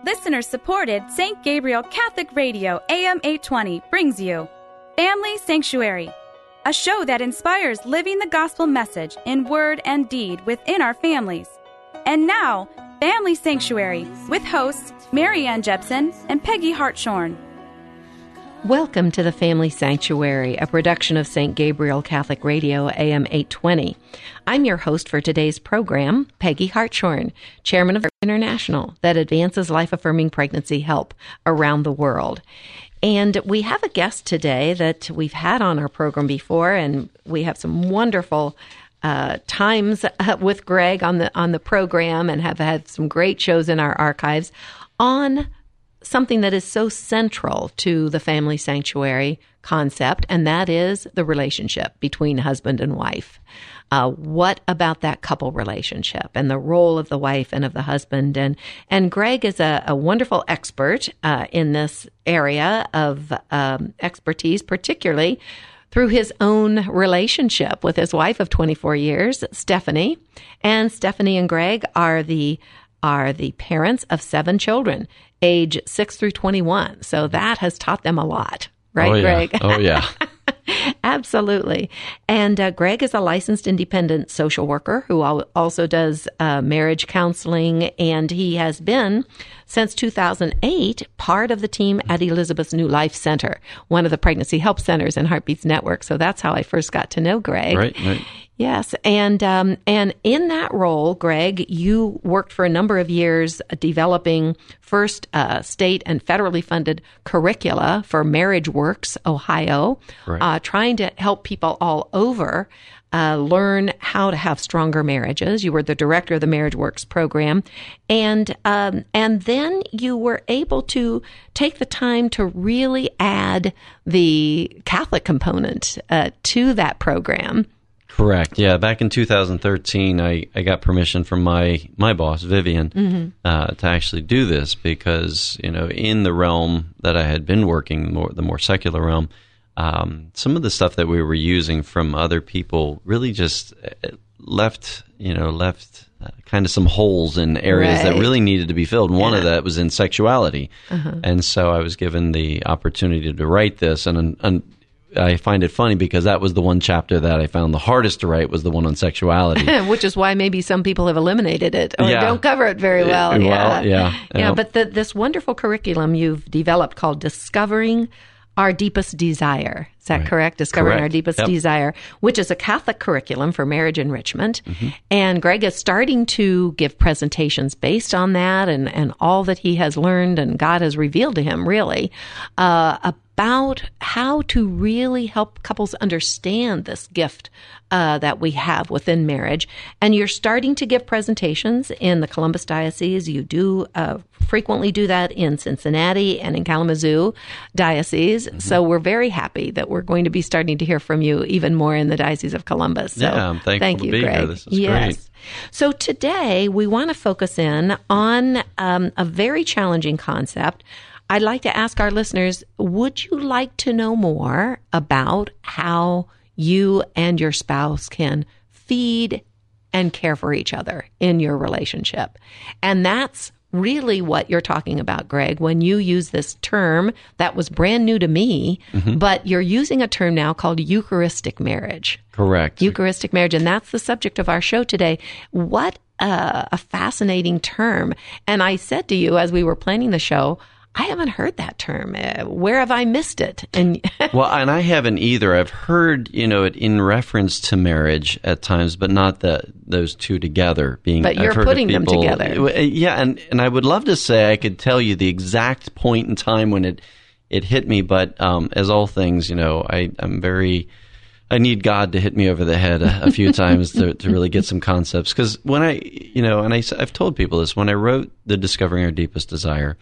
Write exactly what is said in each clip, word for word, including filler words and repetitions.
Listener-supported Saint Gabriel Catholic Radio A M eight twenty brings you Family Sanctuary, a show that inspires living the gospel message in word and deed within our families. And now, Family Sanctuary with hosts Mary Ann Jepson and Peggy Hartshorn. Welcome to the Family Sanctuary, a production of Saint Gabriel Catholic Radio A M eight twenty. I'm your host for today's program, Peggy Hartshorn, chairman of International, that advances life-affirming pregnancy help around the world. And we have a guest today that we've had on our program before, and we have some wonderful uh, times uh, with Greg on the on the program, and have had some great shows in our archives on something that is so central to the family sanctuary concept, and that is the relationship between husband and wife. Uh, what about that couple relationship and the role of the wife and of the husband? And and Greg is a, a wonderful expert uh, in this area of um, expertise, particularly through his own relationship with his wife of twenty-four years, Stephanie. And Stephanie and Greg are the are the parents of seven children, age six through twenty-one. So that has taught them a lot, right, oh, yeah. Greg? Oh, yeah. Absolutely. And uh, Greg is a licensed independent social worker who al- also does uh, marriage counseling, and he has been, since two thousand eight, part of the team at Elizabeth's New Life Center, one of the pregnancy help centers in Heartbeats Network. So that's how I first got to know Greg. Right, right. Yes, and um, and in that role, Greg, you worked for a number of years developing first uh, state and federally funded curricula for Marriage Works Ohio, right. uh, trying to help people all over uh, learn how to have stronger marriages. You were the director of the Marriage Works program, and um, and then you were able to take the time to really add the Catholic component uh, to that program. Correct. Yeah. Back in two thousand thirteen, I, I got permission from my, my boss, Vivian, mm-hmm. uh, to actually do this because, you know, in the realm that I had been working, more the more secular realm, um, some of the stuff that we were using from other people really just left, you know, left uh, kind of some holes in areas right. that really needed to be filled. And one yeah. of that was in sexuality. Uh-huh. And so I was given the opportunity to write this, and, and I find it funny because that was the one chapter that I found the hardest to write, was the one on sexuality. Which is why maybe some people have eliminated it or yeah. don't cover it very well. It, yeah. well, yeah. Yeah, yeah. but the, this wonderful curriculum you've developed called Discovering Our Deepest Desire. Is that right. correct? Discovering correct. Our Deepest yep. Desire, which is a Catholic curriculum for marriage enrichment. Mm-hmm. And Greg is starting to give presentations based on that and, and all that he has learned and God has revealed to him, really, uh, about how to really help couples understand this gift uh, that we have within marriage. And you're starting to give presentations in the Columbus Diocese. You do uh, frequently do that in Cincinnati and in Kalamazoo Diocese. Mm-hmm. So we're very happy that we're going to be starting to hear from you even more in the Diocese of Columbus. So yeah, I'm thankful thank to you, be Greg. here. This is yes. great. So today we want to focus in on um, a very challenging concept. I'd like to ask our listeners, would you like to know more about how you and your spouse can feed and care for each other in your relationship? And that's really what you're talking about, Greg, when you use this term that was brand new to me, mm-hmm. but you're using a term now called Eucharistic marriage. Correct. Eucharistic marriage, and that's the subject of our show today. What uh, a fascinating term. And I said to you as we were planning the show, I haven't heard that term. Uh, where have I missed it? And well, and I haven't either. I've heard, you know, it in reference to marriage at times, but not the those two together being. But you're I've heard putting of people, them together. Yeah, and, and I would love to say I could tell you the exact point in time when it it hit me, but um, as all things, you know, I I'm very. I need God to hit me over the head a, a few times to, to really get some concepts. Because when I, you know, and I, I've told people this, when I wrote the Discovering Our Deepest Desire,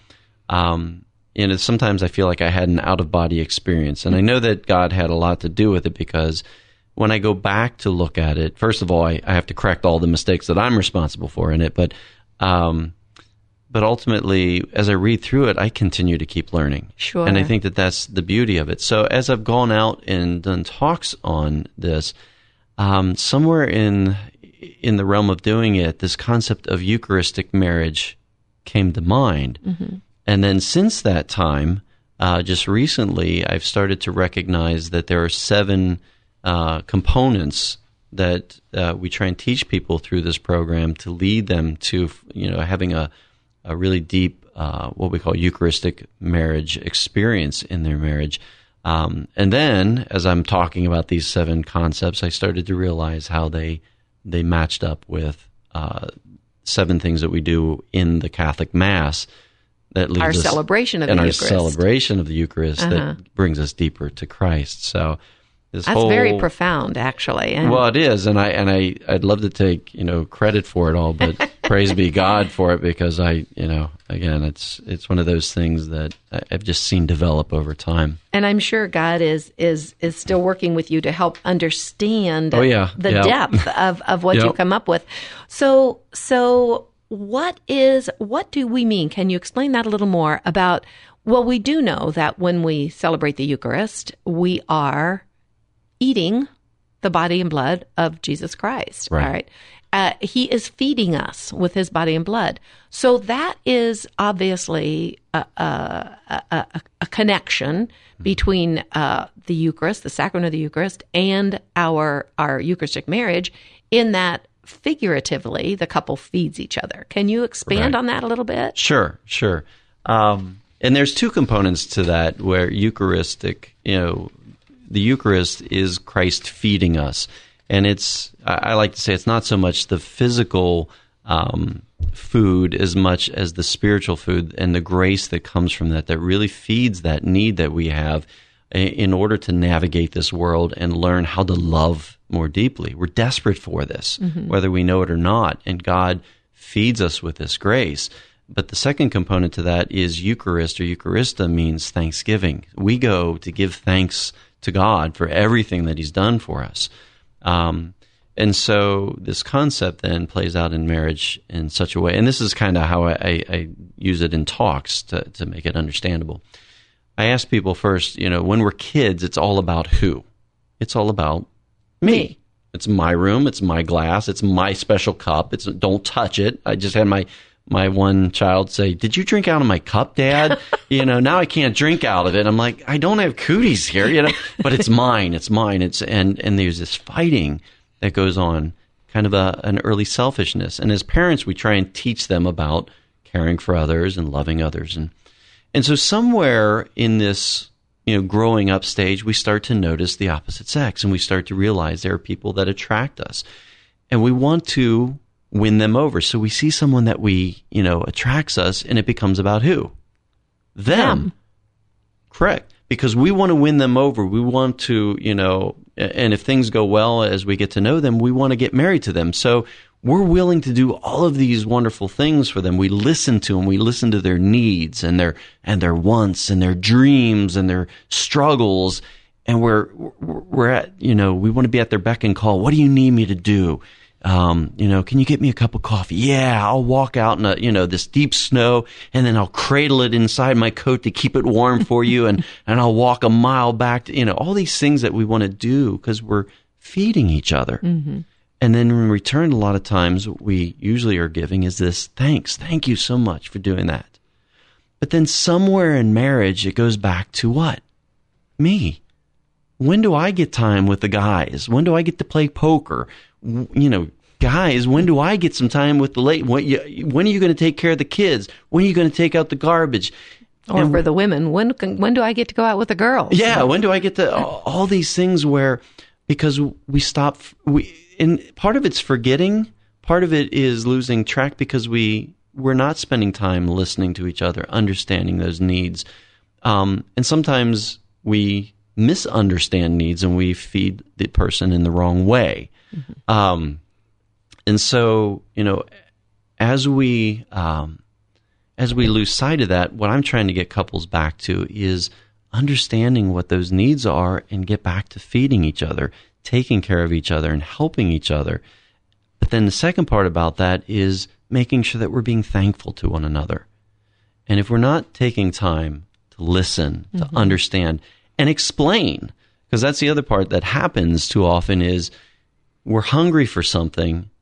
um, you know, sometimes I feel like I had an out-of-body experience. And I know that God had a lot to do with it because when I go back to look at it, first of all, I, I have to correct all the mistakes that I'm responsible for in it. But um, but ultimately, as I read through it, I continue to keep learning. Sure. And I think that that's the beauty of it. So as I've gone out and done talks on this, um, somewhere in in the realm of doing it, this concept of Eucharistic marriage came to mind. Mm-hmm. And then since that time, uh, just recently, I've started to recognize that there are seven uh, components that uh, we try and teach people through this program to lead them to, you know, having a, a really deep, uh, what we call Eucharistic marriage experience in their marriage. Um, and then, as I'm talking about these seven concepts, I started to realize how they they matched up with uh, seven things that we do in the Catholic Mass that leads our us, celebration of the and our Eucharist. celebration of the Eucharist Uh-huh. that brings us deeper to Christ. So this That's whole, very profound, actually. And well, it is, and I and I I'd love to take you know credit for it all, but praise be God for it, because I you know again it's it's one of those things that I've just seen develop over time. And I'm sure God is is is still working with you to help understand Oh, yeah. the Yep. depth of, of what Yep. you come up with. So so what is what do we mean? Can you explain that a little more about? Well, we do know that when we celebrate the Eucharist, we are eating the body and blood of Jesus Christ. Right. All right. Uh, he is feeding us with his body and blood. So that is obviously a, a, a, a connection between uh, the Eucharist, the sacrament of the Eucharist, and our our Eucharistic marriage, in that figuratively the couple feeds each other. Can you expand Right. on that a little bit? Sure, sure. Um, and there's two components to that where Eucharistic, you know, the Eucharist is Christ feeding us. And it's, I I like to say, it's not so much the physical um, food as much as the spiritual food and the grace that comes from that, that really feeds that need that we have in order to navigate this world and learn how to love more deeply. We're desperate for this, mm-hmm. whether we know it or not, and God feeds us with this grace. But the second component to that is Eucharist, or Eucharista means thanksgiving. We go to give thanks to God for everything that he's done for us. Um, and so this concept then plays out in marriage in such a way, and this is kind of how I, I, I use it in talks to, to make it understandable. I ask people first, you know, when we're kids, it's all about who? It's all about me. Me. It's my room. It's my glass. It's my special cup. It's don't touch it. I just had my my one child say, "Did you drink out of my cup, Dad?" you know, now I can't drink out of it. I'm like, I don't have cooties here, you know, but it's mine. It's mine. It's and and there's this fighting that goes on, kind of a an early selfishness. And as parents, we try and teach them about caring for others and loving others, and and so somewhere in this, you know, growing up stage, we start to notice the opposite sex, and we start to realize there are people that attract us, and we want to win them over. So we see someone that we, you know, attracts us, and it becomes about who? Them. Them. Correct. Because we want to win them over. We want to, you know, and if things go well as we get to know them, we want to get married to them. So we're willing to do all of these wonderful things for them. We listen to them. We listen to their needs and their and their wants and their dreams and their struggles. And we're we're at, you know, we want to be at their beck and call. What do you need me to do? Um, you know, can you get me a cup of coffee? Yeah, I'll walk out in a, you know, this deep snow, and then I'll cradle it inside my coat to keep it warm for you, and, and I'll walk a mile back to, you know, all these things that we want to do because we're feeding each other. Mm-hmm. And then in return, a lot of times what we usually are giving is this thanks. Thank you so much for doing that. But then somewhere in marriage, it goes back to what? Me. When do I get time with the guys? When do I get to play poker? You know, guys, when do I get some time with the late? When, you, when are you going to take care of the kids? When are you going to take out the garbage? Or and, for the women, when can, when do I get to go out with the girls? Yeah, when do I get to all, all these things where because we stop we and part of it's forgetting, part of it is losing track because we we're not spending time listening to each other, understanding those needs, um, and sometimes we misunderstand needs and we feed the person in the wrong way. Mm-hmm. Um, and so, you know, as we, um, as we lose sight of that, what I'm trying to get couples back to is understanding what those needs are and get back to feeding each other, taking care of each other and helping each other. But then the second part about that is making sure that we're being thankful to one another. And if we're not taking time to listen, to mm-hmm. understand and explain, because that's the other part that happens too often is we're hungry for something,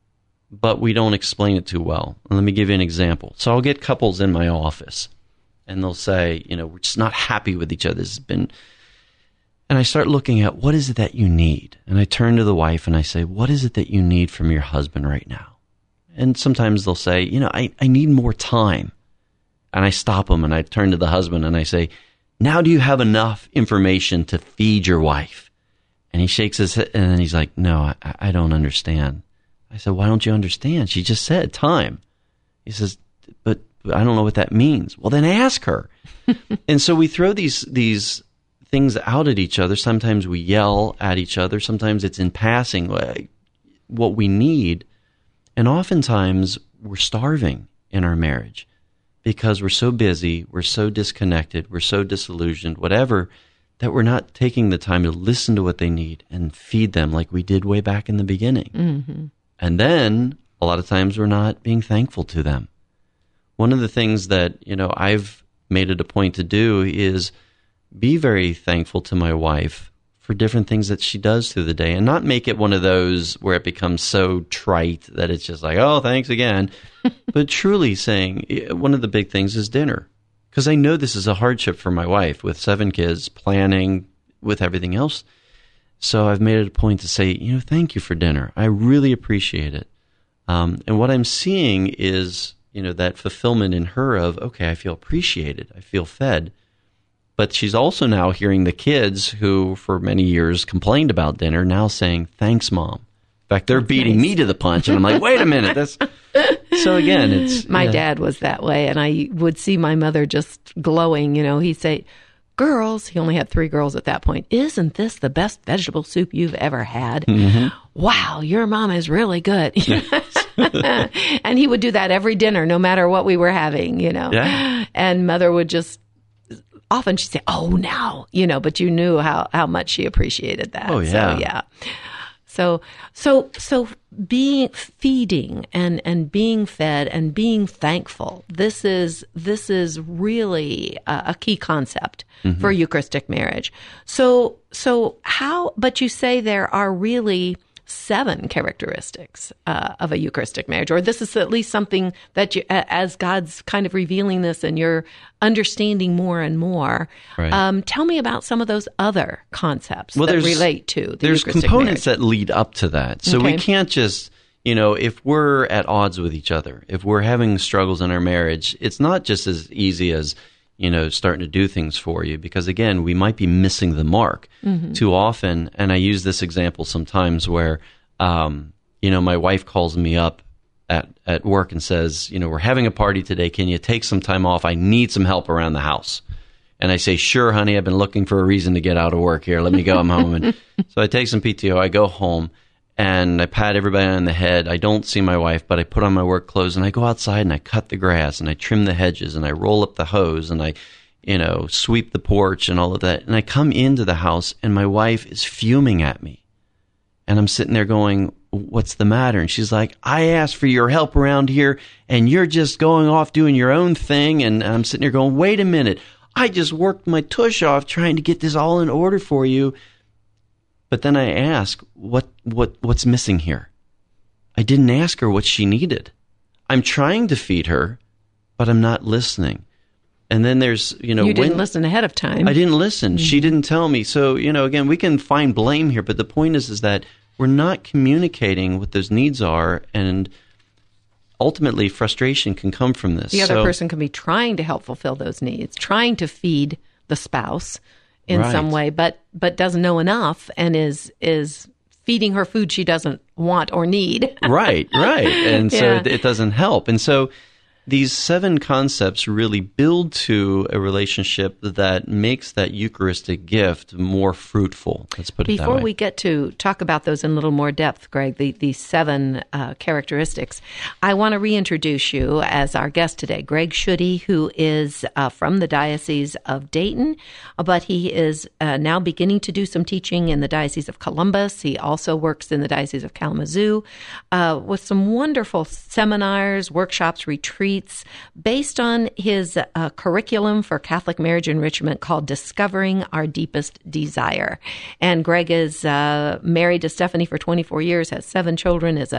but we don't explain it too well. Let me give you an example. So I'll get couples in my office, and they'll say, you know, we're just not happy with each other. This has been, and I start looking at what is it that you need? And I turn to the wife and I say, what is it that you need from your husband right now? And sometimes they'll say, you know, I, I need more time. And I stop them and I turn to the husband and I say, now do you have enough information to feed your wife? And he shakes his head and then he's like, no, I, I don't understand. I said, why don't you understand? She just said time. He says, but, but I don't know what that means. Well, then ask her. And so we throw these these things out at each other. Sometimes we yell at each other. Sometimes it's in passing what we need. And oftentimes we're starving in our marriage because we're so busy, we're so disconnected, we're so disillusioned, whatever, that we're not taking the time to listen to what they need and feed them like we did way back in the beginning. Mm-hmm. And then a lot of times we're not being thankful to them. One of the things that, you know, I've made it a point to do is be very thankful to my wife for different things that she does through the day and not make it one of those where it becomes so trite that it's just like, oh, thanks again. But truly saying one of the big things is dinner. Because I know this is a hardship for my wife with seven kids, planning, with everything else. So I've made it a point to say, you know, thank you for dinner. I really appreciate it. Um, and what I'm seeing is, you know, that fulfillment in her of, okay, I feel appreciated. I feel fed. But she's also now hearing the kids who for many years complained about dinner now saying, thanks, Mom. In fact, they're beating nice. me to the punch. And I'm like, wait a minute. That's So again, it's... My yeah. dad was that way. And I would see my mother just glowing. You know, he'd say, girls, he only had three girls at that point. Isn't this the best vegetable soup you've ever had? Mm-hmm. Wow, your mom is really good. And he would do that every dinner, no matter what we were having, you know. Yeah. And mother would just, often she'd say, oh, now, you know, but you knew how, how much she appreciated that. Oh, yeah. So, yeah. So, so, so being, feeding and, and being fed and being thankful, this is, this is really a, a key concept mm-hmm. for Eucharistic marriage. So, so how, but you say there are really seven characteristics uh, of a Eucharistic marriage, or this is at least something that you, as God's kind of revealing this and you're understanding more and more. Right. Um, tell me about some of those other concepts well, that relate to the There's Eucharistic components marriage. that lead up to that. So Okay. we can't just, you know, if we're at odds with each other, if we're having struggles in our marriage, it's not just as easy as, you know, starting to do things for you, because again, we might be missing the mark mm-hmm. too often. And I use this example sometimes where, um, you know, my wife calls me up at, at work and says, you know, we're having a party today. Can you take some time off? I need some help around the house. And I say, sure, honey, I've been looking for a reason to get out of work here. Let me go. I'm home. And so I take some P T O. I go home and I pat everybody on the head. I don't see my wife, but I put on my work clothes and I go outside and I cut the grass and I trim the hedges and I roll up the hose and I, you know, sweep the porch and all of that. And I come into the house and my wife is fuming at me. And I'm sitting there going, what's the matter? And she's like, I asked for your help around here and you're just going off doing your own thing. And I'm sitting there going, wait a minute. I just worked my tush off trying to get this all in order for you. But then I ask, what, what, what's missing here? I didn't ask her what she needed. I'm trying to feed her, but I'm not listening. And then there's, you know, you didn't when, listen ahead of time. I didn't listen. Mm-hmm. She didn't tell me. So, you know, again, we can find blame here, but the point is, is that we're not communicating what those needs are, and ultimately frustration can come from this. The other so, person can be trying to help fulfill those needs, trying to feed the spouse in right. some way, but but doesn't know enough and is is feeding her food she doesn't want or need. right, right. And so Yeah. it, it doesn't help. And so these seven concepts really build to a relationship that makes that Eucharistic gift more fruitful. Let's put it that way. Before we get to talk about those in a little more depth, Greg, the, the seven uh, characteristics, I want to reintroduce you as our guest today, Greg Schutte, who is uh, from the Diocese of Dayton, but he is uh, now beginning to do some teaching in the Diocese of Columbus. He also works in the Diocese of Kalamazoo uh, with some wonderful seminars, workshops, retreats, based on his uh, curriculum for Catholic marriage enrichment called Discovering Our Deepest Desire. And Greg is uh, married to Stephanie for twenty-four years, has seven children, is a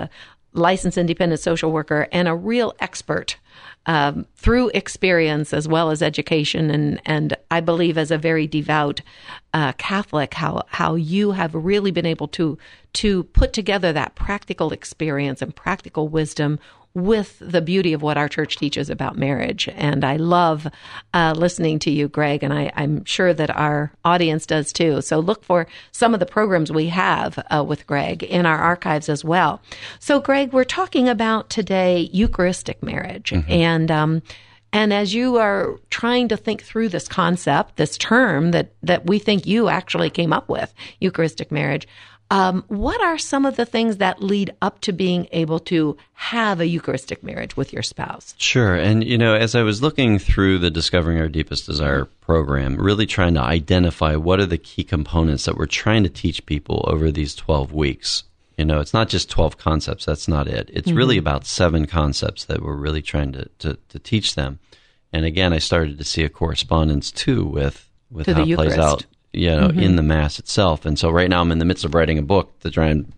licensed independent social worker and a real expert um, through experience as well as education. And, and I believe as a very devout uh, Catholic, how, how you have really been able to, to put together that practical experience and practical wisdom with the beauty of what our church teaches about marriage. And I love uh, listening to you, Greg, and I, I'm sure that our audience does too. So look for some of the programs we have uh, with Greg in our archives as well. So, Greg, we're talking about today Eucharistic marriage. Mm-hmm. And um, and as you are trying to think through this concept, this term that, that we think you actually came up with, Eucharistic marriage, Um, what are some of the things that lead up to being able to have a Eucharistic marriage with your spouse? Sure. And, you know, as I was looking through the Discovering Our Deepest Desire program, really trying to identify what are the key components that we're trying to teach people over these twelve weeks. You know, it's not just twelve concepts. That's not it. It's mm-hmm. really about seven concepts that we're really trying to, to, to teach them. And again, I started to see a correspondence, too, with, with how it plays out. You know, mm-hmm. in the Mass itself. And so right now I'm in the midst of writing a book to try and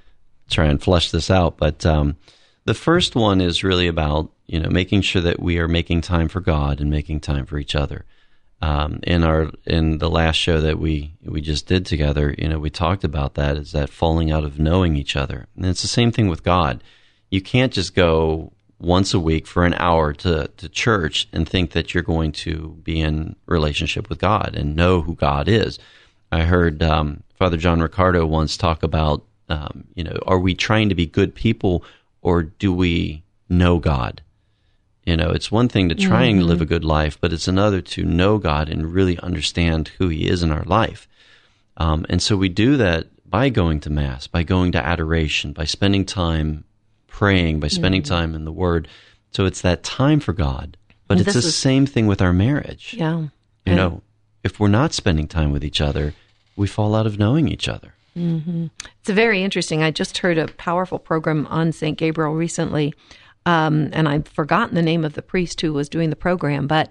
try and flesh this out. But um, the first one is really about, you know, making sure that we are making time for God and making time for each other. Um, in our in the last show that we, we just did together, you know, we talked about that, is that falling out of knowing each other. And it's the same thing with God. You can't just go once a week for an hour to, to church and think that you're going to be in relationship with God and know who God is. I heard um, Father John Riccardo once talk about, um, you know, are we trying to be good people or do we know God? You know, it's one thing to try mm-hmm. and live a good life, but it's another to know God and really understand who He is in our life. Um, and so we do that by going to Mass, by going to adoration, by spending time praying, by spending mm-hmm. time in the Word. So it's that time for God. But and it's the is, same thing with our marriage. Yeah. You and, know, if we're not spending time with each other, we fall out of knowing each other. Mm-hmm. It's very interesting. I just heard a powerful program on Saint Gabriel recently, um, and I've forgotten the name of the priest who was doing the program, but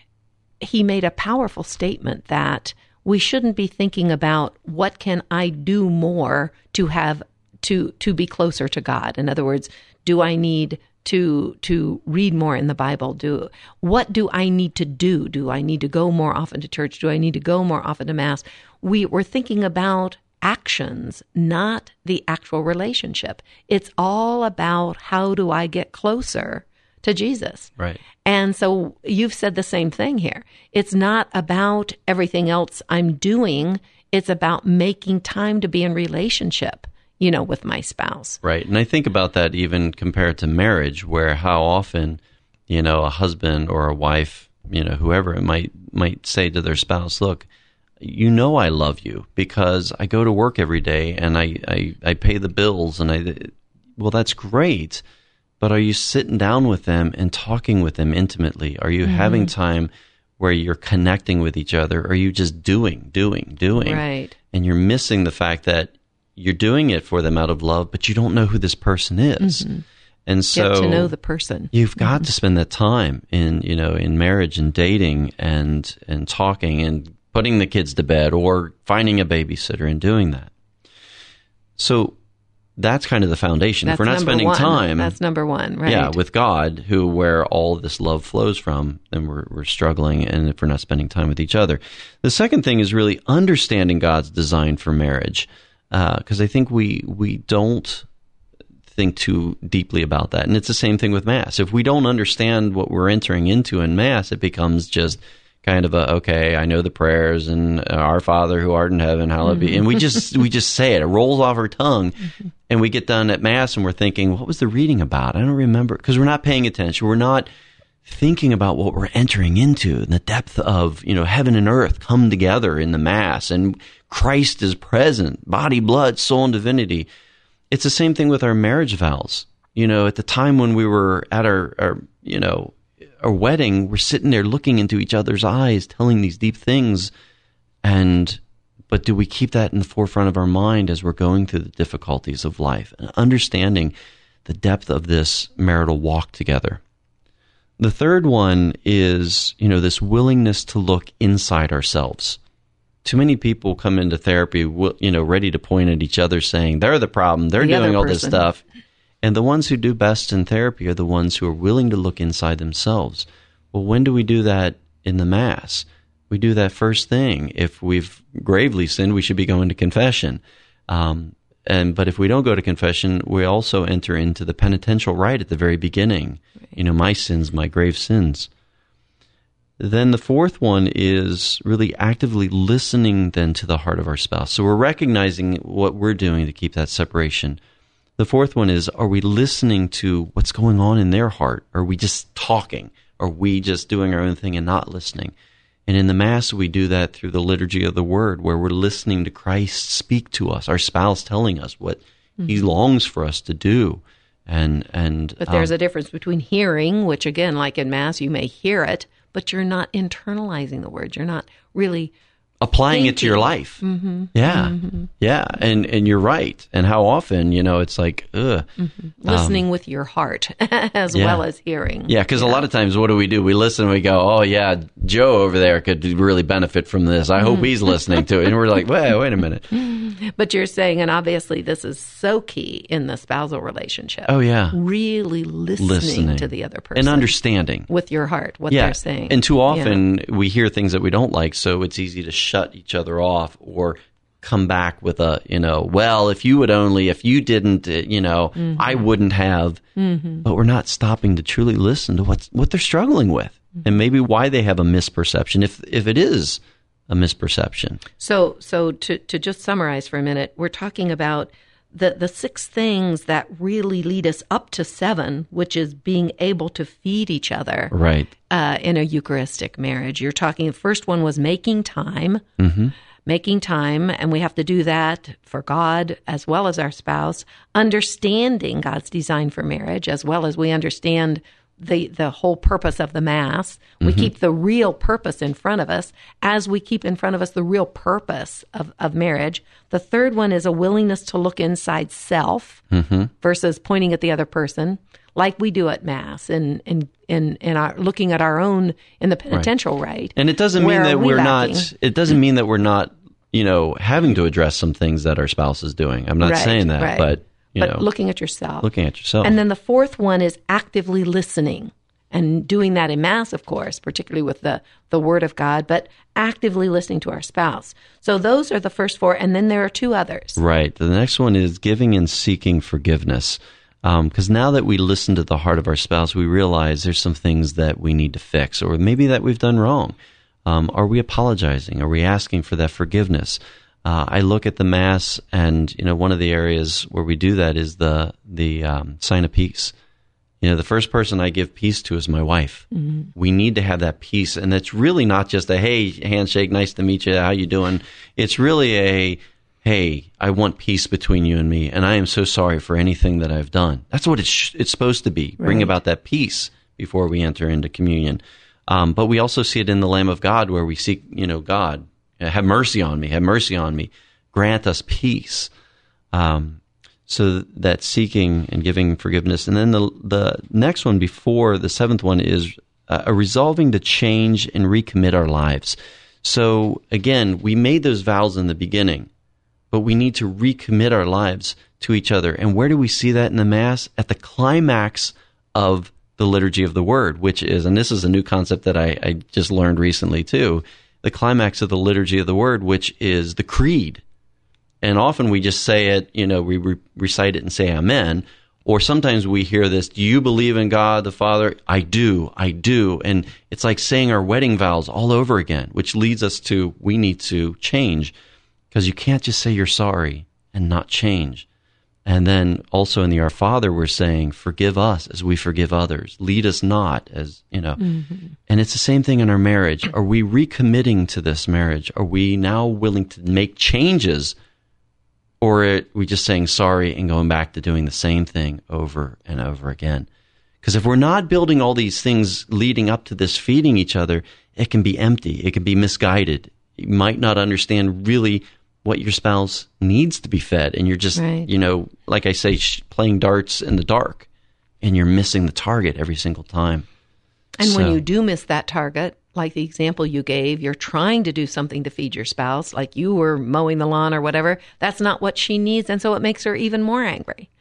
he made a powerful statement that we shouldn't be thinking about what can I do more to have to to be closer to God. In other words, do I need to to read more in the Bible? Do what do I need to do? Do I need to go more often to church? Do I need to go more often to Mass? We we're thinking about actions, not the actual relationship. It's all about how do I get closer to Jesus. Right. And so you've said the same thing here. It's not about everything else I'm doing. It's about making time to be in relationship, you know, with my spouse. Right. And I think about that even compared to marriage, where how often, you know, a husband or a wife, you know, whoever it might might say to their spouse, look, you know I love you because I go to work every day and I, I, I pay the bills and I, well, that's great. But are you sitting down with them and talking with them intimately? Are you mm-hmm. having time where you're connecting with each other? Or are you just doing, doing, doing? Right. And you're missing the fact that you're doing it for them out of love, but you don't know who this person is. Mm-hmm. And so get to know the person. You've got mm-hmm. to spend that time in, you know, in marriage and dating and, and talking and putting the kids to bed or finding a babysitter and doing that. So that's kind of the foundation. That's if we're not spending one. time, that's number one, right? Yeah, with God, who where all of this love flows from, then we're we're struggling, and if we're not spending time with each other. The second thing is really understanding God's design for marriage, because uh, I think we we don't think too deeply about that, and it's the same thing with Mass. If we don't understand what we're entering into in Mass, it becomes just kind of a, okay, I know the prayers and uh, Our Father who art in heaven, hallowed mm-hmm. be. And we just we just say it. It rolls off our tongue. Mm-hmm. And we get done at Mass and we're thinking, what was the reading about? I don't remember. Because we're not paying attention. We're not thinking about what we're entering into and the depth of, you know, heaven and earth come together in the Mass. And Christ is present, body, blood, soul, and divinity. It's the same thing with our marriage vows. You know, at the time when we were at our, our you know, our wedding, we're sitting there looking into each other's eyes, telling these deep things. And, but do we keep that in the forefront of our mind as we're going through the difficulties of life and understanding the depth of this marital walk together? The third one is, you know, this willingness to look inside ourselves. Too many people come into therapy, you know, ready to point at each other saying, they're the problem, they're the doing all person. this stuff. And the ones who do best in therapy are the ones who are willing to look inside themselves. Well, when do we do that in the Mass? We do that first thing. If we've gravely sinned, we should be going to confession. Um, and but if we don't go to confession, we also enter into the penitential rite at the very beginning. Right. You know, my sins, my grave sins. Then the fourth one is really actively listening then to the heart of our spouse. So we're recognizing what we're doing to keep that separation. The fourth one is, are we listening to what's going on in their heart? Are we just talking? Are we just doing our own thing and not listening? And in the Mass, we do that through the liturgy of the Word, where we're listening to Christ speak to us, our spouse telling us what mm-hmm. he longs for us to do. And and But there's um, a difference between hearing, which again, like in Mass, you may hear it, but you're not internalizing the word. You're not really applying thinking. it to your life. Mm-hmm. Yeah. Mm-hmm. Yeah. And and you're right. And how often, you know, it's like, ugh. Mm-hmm. Listening um, with your heart as yeah. well as hearing. Yeah, because yeah. a lot of times, what do we do? We listen and we go, oh, yeah, Joe over there could really benefit from this. I mm-hmm. hope he's listening to it. And we're like, wait, wait a minute. But you're saying, and obviously this is so key in the spousal relationship. Oh, yeah. Really listening, listening. to the other person. And understanding. With your heart, what yeah. they're saying. And too often yeah. we hear things that we don't like, so it's easy to shut each other off or come back with a, you know, well, if you would only, if you didn't, you know, mm-hmm. I wouldn't have. Mm-hmm. But we're not stopping to truly listen to what's, what they're struggling with mm-hmm. and maybe why they have a misperception, if if it is a misperception. So so to, to just summarize for a minute, we're talking about the, the six things that really lead us up to seven, which is being able to feed each other right. uh, in a Eucharistic marriage. You're talking, the first one was making time. Mm-hmm. Making time, and we have to do that for God as well as our spouse, understanding God's design for marriage as well as we understand the, the whole purpose of the Mass. We mm-hmm. keep the real purpose in front of us as we keep in front of us the real purpose of, of marriage. The third one is a willingness to look inside self mm-hmm. versus pointing at the other person, like we do at Mass and in in in our looking at our own in the penitential rite. right. And it doesn't mean that we we're lacking? not. It doesn't mean that we're not, you know, having to address some things that our spouse is doing. I'm not right, saying that, right. but you but know, looking at yourself, looking at yourself. And then the fourth one is actively listening and doing that in Mass, of course, particularly with the the Word of God, but actively listening to our spouse. So those are the first four, and then there are two others. Right. The next one is giving and seeking forgiveness. Because um, now that we listen to the heart of our spouse, we realize there's some things that we need to fix, or maybe that we've done wrong. Um, are we apologizing? Are we asking for that forgiveness? Uh, I look at the Mass, and you know, one of the areas where we do that is the the um, sign of peace. You know, the first person I give peace to is my wife. Mm-hmm. We need to have that peace, and it's really not just a hey handshake, nice to meet you, how you doing? It's really a hey, I want peace between you and me, and I am so sorry for anything that I've done. That's what it's it's supposed to be. Right. Bring about that peace before we enter into communion. Um, but we also see it in the Lamb of God, where we seek, you know, God, have mercy on me, have mercy on me, grant us peace. Um, so that seeking and giving forgiveness. And then the the next one before the seventh one is uh, a resolving to change and recommit our lives. So again, we made those vows in the beginning, but we need to recommit our lives to each other. And where do we see that in the Mass? At the climax of the Liturgy of the Word, which is, and this is a new concept that I, I just learned recently too, the climax of the Liturgy of the Word, which is the Creed. And often we just say it, you know, we re- recite it and say Amen. Or sometimes we hear this, do you believe in God the Father? I do, I do. And it's like saying our wedding vows all over again, which leads us to, we need to change. Because you can't just say you're sorry and not change. And then also in the Our Father, we're saying, forgive us as we forgive others. Lead us not as, you know. Mm-hmm. And it's the same thing in our marriage. Are we recommitting to this marriage? Are we now willing to make changes? Or are we just saying sorry and going back to doing the same thing over and over again? Because if we're not building all these things leading up to this feeding each other, it can be empty. It can be misguided. You might not understand really what your spouse needs to be fed. And you're just, right. you know, like I say, sh- playing darts in the dark, and you're missing the target every single time. And so, when you do miss that target, like the example you gave, you're trying to do something to feed your spouse, like you were mowing the lawn or whatever. That's not what she needs. And so it makes her even more angry. Right.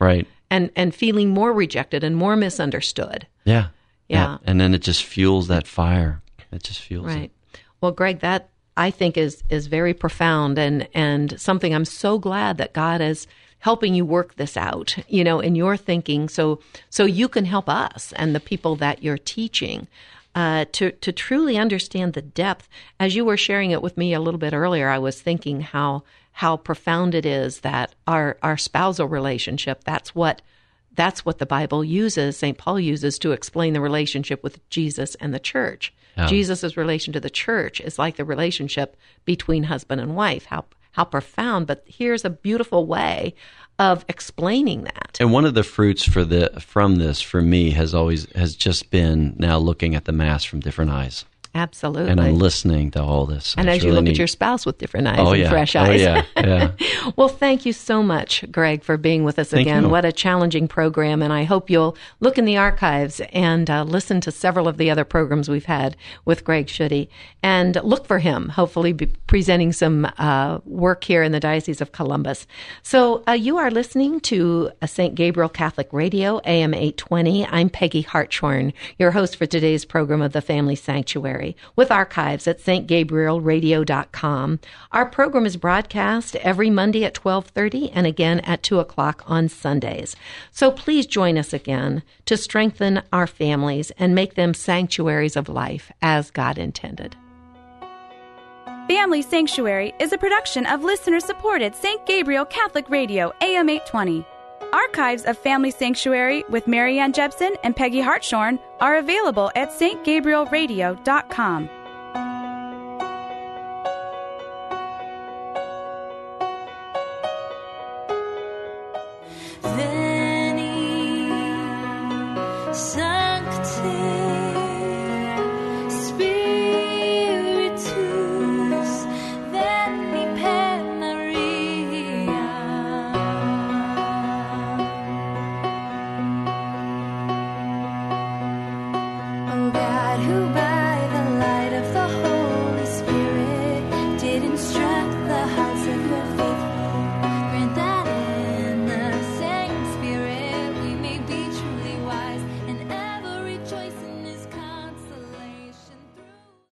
and, and feeling more rejected and more misunderstood. Yeah. Yeah. And then it just fuels that fire. It just fuels Right. it. Well, Greg, that I think is is very profound and, and something I'm so glad that God is helping you work this out, you know, in your thinking, so so you can help us and the people that you're teaching uh, to to truly understand the depth. As you were sharing it with me a little bit earlier, I was thinking how how profound it is that our our spousal relationship, that's what that's what the Bible uses, Saint Paul uses to explain the relationship with Jesus and the church. Yeah. Jesus' relation to the church is like the relationship between husband and wife. How how profound, but here's a beautiful way of explaining that. And one of the fruits for the from this for me has always has just been now looking at the Mass from different eyes. Absolutely. And I'm listening to all this. And It's as you really look neat. at your spouse with different eyes Oh, and yeah. fresh Oh, eyes. yeah. Yeah. Well, thank you so much, Greg, for being with us Thank again. you. What a challenging program. And I hope you'll look in the archives and uh, listen to several of the other programs we've had with Greg Schutte and look for him, hopefully be presenting some uh, work here in the Diocese of Columbus. So uh, you are listening to uh, Saint Gabriel Catholic Radio, A M eight twenty. I'm Peggy Hartshorn, your host for today's program of the Family Sanctuary, with archives at s t gabriel radio dot com. Our program is broadcast every Monday at twelve thirty and again at two o'clock on Sundays. So please join us again to strengthen our families and make them sanctuaries of life as God intended. Family Sanctuary is a production of listener-supported Saint Gabriel Catholic Radio, A M eight twenty. Archives of Family Sanctuary with Marianne Jepson and Peggy Hartshorn are available at s t gabriel radio dot com.